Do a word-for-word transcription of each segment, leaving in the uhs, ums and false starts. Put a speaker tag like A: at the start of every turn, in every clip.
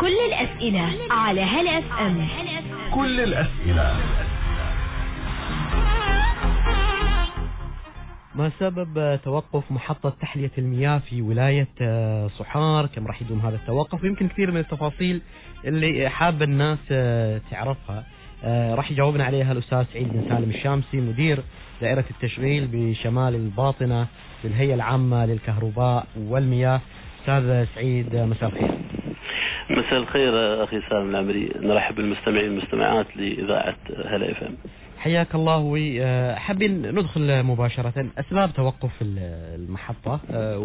A: كل الأسئلة على هلا اف ام.
B: كل الأسئلة.
C: ما سبب توقف محطة تحلية المياه في ولاية صحار؟ كم راح يدوم هذا التوقف؟ ويمكن كثير من التفاصيل اللي حاب الناس تعرفها راح يجاوبنا عليها الأستاذ سعيد بن سالم الشامسي، مدير دائرة التشغيل بشمال الباطنة في الهيئة العامة للكهرباء والمياه. أستاذ سعيد مساء الخير.
D: مساء الخير أخي سالم العمري، نرحب بالمستمعين والمستمعات لإذاعة هلا اف ام.
C: حياك الله. وحابين ندخل مباشرة أسباب توقف المحطة،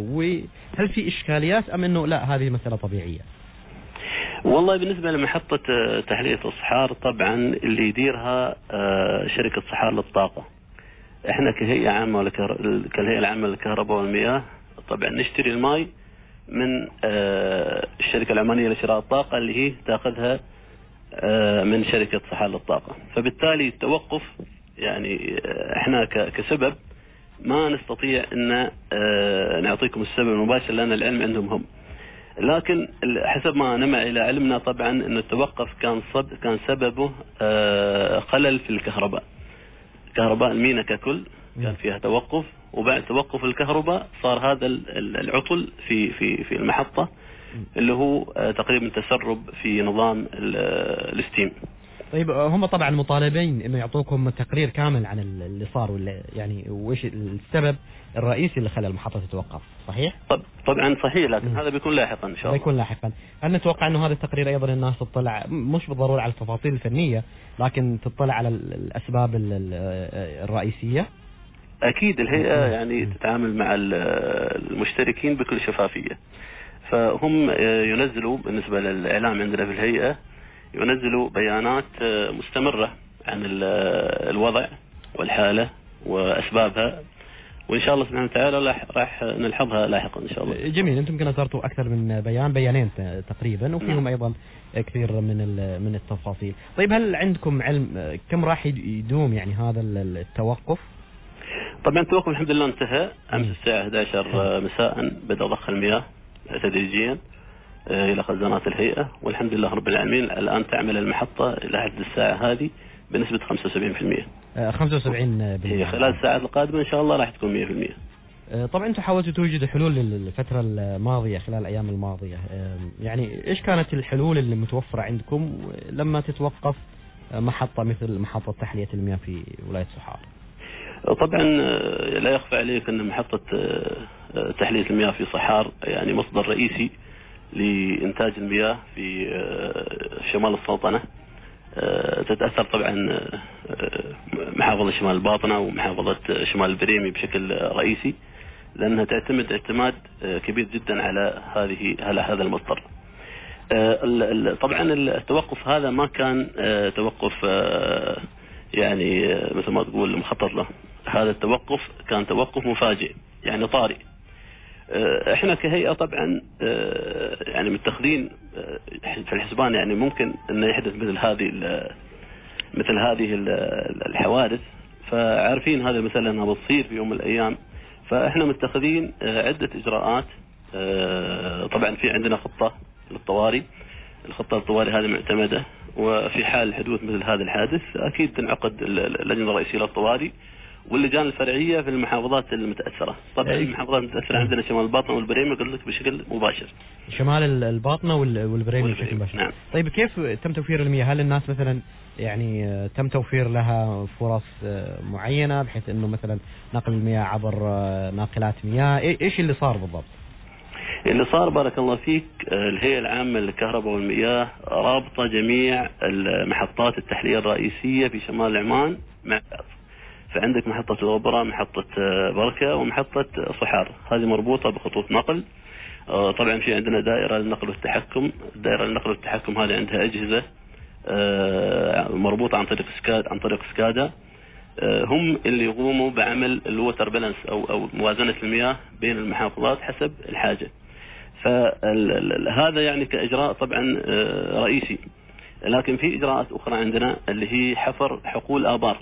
C: وهل في إشكاليات أم أنه لا هذه مسألة طبيعية؟
D: والله بالنسبة لمحطة تحلية الصحار طبعا اللي يديرها شركة صحار للطاقة. احنا كهيئة عامة كالهيئة العامة للكهرباء والمياه طبعا نشتري الماء من الشركة العمانية لشراء الطاقة اللي هي تأخذها من شركة صحار للطاقة. فبالتالي التوقف يعني احنا كسبب ما نستطيع ان نعطيكم السبب المباشر لان العلم عندهم هم، لكن حسب ما نمع الى علمنا طبعا ان التوقف كان صب كان سببه خلل في الكهرباء. كهرباء المينا ككل كان فيها توقف، وبعد توقف الكهرباء صار هذا العطل في في في المحطة اللي هو تقريبا تسرب في نظام الستيم.
C: طيب هم طبعا مطالبين انه يعطوكم تقرير كامل عن اللي صار ولا يعني وايش السبب الرئيسي اللي خلى المحطة تتوقف، صحيح؟
D: طب طبعا صحيح، لكن م. هذا بيكون لاحقا ان شاء الله.
C: بيكون لاحقا. هل نتوقع انه هذا التقرير ايضا الناس تطلع مش بالضرورة على التفاصيل الفنية لكن تطلع على الاسباب الرئيسية؟
D: اكيد الهيئة يعني تتعامل مع المشتركين بكل شفافية، فهم ينزلوا بالنسبة للإعلام عندنا في الهيئة ينزلوا بيانات مستمرة عن الوضع والحالة وأسبابها، وإن شاء الله سبحانه وتعالى راح نلحظها لاحقا إن شاء الله.
C: جميل. أنتم يمكن أثرتوا أكثر من بيان بيانين تقريبا وفيهم م. أيضا كثير من من التفاصيل. طيب هل عندكم علم كم راح يدوم يعني هذا التوقف؟
D: طبعا التوقف الحمد لله انتهى أمس الساعة إحدى عشرة مساء، بدأ ضخ المياه تدريجيا إلى خزانات الهيئة، والحمد لله رب العالمين الآن تعمل المحطة إلى حد الساعة هذه بنسبة خمسة وسبعين بالمئة.
C: خمسة وسبعين بالمئة.
D: هي خلال الساعات القادمة إن شاء الله راح تكون مئة بالمئة.
C: طبعا أنتم حاولتوا توجدوا حلول للفترة الماضية خلال الأيام الماضية، يعني إيش كانت الحلول اللي متوفرة عندكم لما تتوقف محطة مثل محطة تحلية المياه في ولاية صحار؟
D: طبعا لا يخفى عليك أن محطة تحلية المياه في صحار يعني مصدر رئيسي لإنتاج المياه في شمال السلطنة. تتأثر طبعا محافظة شمال الباطنة ومحافظة شمال البريمي بشكل رئيسي، لأنها تعتمد اعتماد كبير جدا على هذه على هذا المصدر. طبعا التوقف هذا ما كان توقف يعني مثل ما تقول مخطط له، هذا التوقف كان توقف مفاجئ يعني طارئ. احنا كهيئة طبعا يعني متخذين في الحسبان يعني ممكن ان يحدث مثل هذه مثل هذه الحوادث، فعارفين هذه المسألة انها بتصير في يوم من الايام، فاحنا متخذين عدة اجراءات. طبعا في عندنا خطة للطوارئ، الخطة الطوارئ هذه معتمدة، وفي حال حدوث مثل هذا الحادث اكيد تنعقد اللجنة الرئيسية للطوارئ واللجان الفرعية في المحافظات المتأثرة. طبعا المحافظات المتأثرة عندنا شمال الباطنة والبريمي قلت لك بشكل مباشر.
C: شمال الباطنة والبريمي بشكل مباشر. نعم. طيب كيف تم توفير المياه؟ هل الناس مثلا يعني تم توفير لها فرص معينة بحيث انه مثلا نقل المياه عبر ناقلات مياه؟ ايش اللي صار بالضبط؟
D: اللي صار بارك الله فيك الهيئة العامة للكهرباء والمياه رابطة جميع المحطات التحلية الرئيسية في شمال عمان مع بعض. فعندك محطة الغبرة، محطة بركة، ومحطة صحار، هذه مربوطة بخطوط نقل. طبعا في عندنا دائرة للنقل والتحكم، الدائرة للنقل والتحكم هذه عندها أجهزة مربوطة عن طريق سكاد عن طريق سكادا، هم اللي يقوموا بعمل الووتر بالانس أو أو موازنة المياه بين المحافظات حسب الحاجة. فهذا يعني كإجراء طبعا رئيسي، لكن في إجراءات أخرى عندنا اللي هي حفر حقول آبار.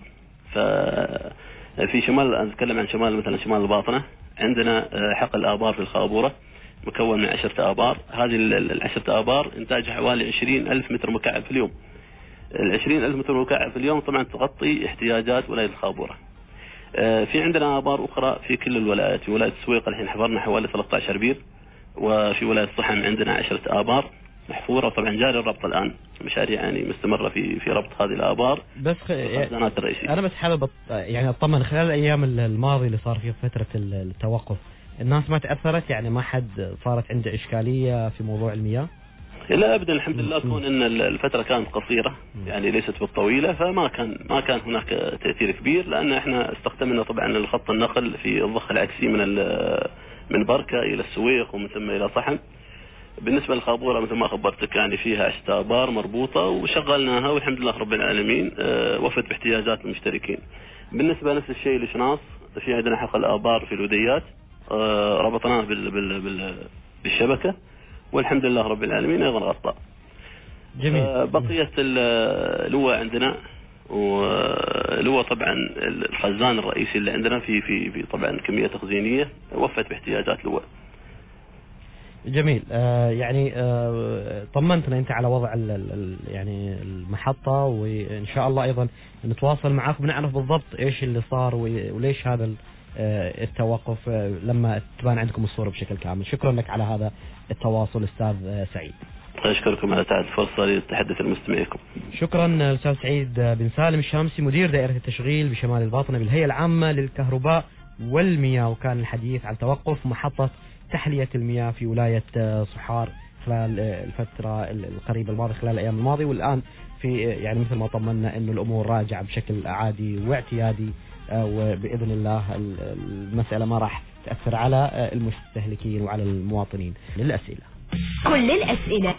D: ففي شمال، أتكلم عن شمال مثلا شمال الباطنة، عندنا حقل آبار في الخابورة مكون من عشرة آبار. هذه العشرة آبار إنتاجها حوالي عشرين ألف متر مكعب في اليوم. العشرين ألف متر مكعب في اليوم طبعا تغطي احتياجات ولاية الخابورة. في عندنا آبار أخرى في كل الولايات. في ولاية السويق الحين حفرنا حوالي ثلاثة عشر بير، وفي ولاية الصحن عندنا عشرة آبار محفورة، وطبعا جاري الربط الآن، مشاريع يعني مستمرة في في ربط هذه الآبار.
C: بس خ...
D: الخزانات الرئيسية.
C: أنا بس حابب يعني أطمن، خلال الأيام الماضية اللي صار فيها فترة التوقف الناس ما تأثرت؟ يعني ما حد صارت عنده إشكالية في موضوع المياه؟
D: لا ابدا، الحمد لله، كون ان الفتره كانت قصيره يعني ليست بالطويله، فما كان ما كان هناك تاثير كبير، لان احنا استخدمنا طبعا الخط النقل في الضخ العكسي من من بركه الى السويق ومن ثم الى صحن. بالنسبه للخابوره مثل ما خبرتك يعني فيها عشرة آبار مربوطه وشغلناها والحمد لله رب العالمين وفت باحتياجات المشتركين. بالنسبه نفس الشيء لشناص، في عندنا حقل آبار في الوديات ربطناه بال بال بالشبكه والحمد لله رب العالمين ايضا غطى.
C: جميل.
D: بقيه اللواء عندنا، ولواء طبعا الخزان الرئيسي اللي عندنا في في في طبعا كميه تخزينيه وفت باحتياجات لواء.
C: جميل. آه يعني آه طمنتنا انت على وضع ال ال يعني المحطه، وان شاء الله ايضا نتواصل معك ونعرف بالضبط ايش اللي صار وليش هذا التوقف لما تبان عندكم الصورة بشكل كامل. شكرا لك على هذا التواصل أستاذ سعيد.
D: أشكركم على تعد فرصة للتحدث المستمعيكم.
C: شكرا أستاذ سعيد بن سالم الشامسي، مدير دائرة التشغيل بشمال الباطنة بالهيئة العامة للكهرباء والمياه، وكان الحديث عن توقف محطة تحلية المياه في ولاية صحار خلال الفترة القريبة الماضية، خلال الأيام الماضية، والآن في يعني مثل ما طمنا إنه الأمور راجعة بشكل عادي واعتيادي، وبإذن الله المسألة ما راح تأثر على المستهلكين وعلى المواطنين. للأسئلة
A: كل الأسئلة